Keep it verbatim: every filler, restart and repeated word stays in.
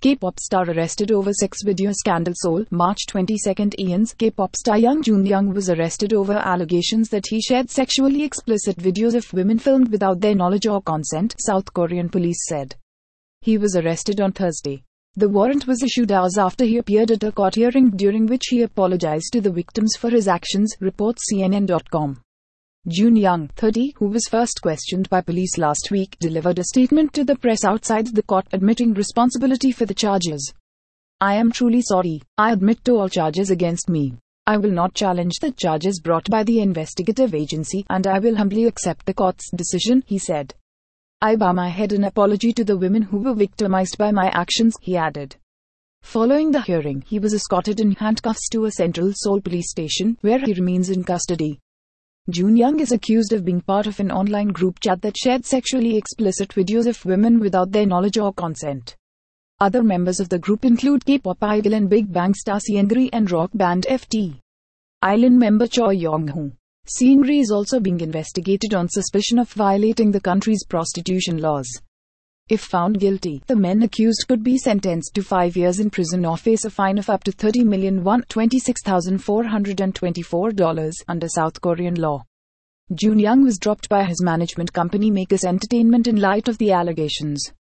K-pop star arrested over sex video scandal. Seoul, March twenty-second. Ian's K-pop star Young Junyoung was arrested over allegations that he shared sexually explicit videos of women filmed without their knowledge or consent, South Korean police said. He was arrested on Thursday. The warrant was issued hours after he appeared at a court hearing during which he apologized to the victims for his actions, reports C N N dot com. Junyoung, thirty, who was first questioned by police last week, delivered a statement to the press outside the court admitting responsibility for the charges. "I am truly sorry. I admit to all charges against me. I will not challenge the charges brought by the investigative agency, and I will humbly accept the court's decision," he said. "I bow my head in apology to the women who were victimized by my actions," he added. Following the hearing, he was escorted in handcuffs to a central Seoul police station, where he remains in custody. Junyoung is accused of being part of an online group chat that shared sexually explicit videos of women without their knowledge or consent. Other members of the group include K-pop idol and Big Bang star Seungri and rock band F T Island member Choi Young-ho. Seungri is also being investigated on suspicion of violating the country's prostitution laws. If found guilty, the men accused could be sentenced to five years in prison or face a fine of up to thirty million won, twenty-six thousand four hundred twenty-four dollars, under South Korean law. Junyoung was dropped by his management company Makers Entertainment in light of the allegations.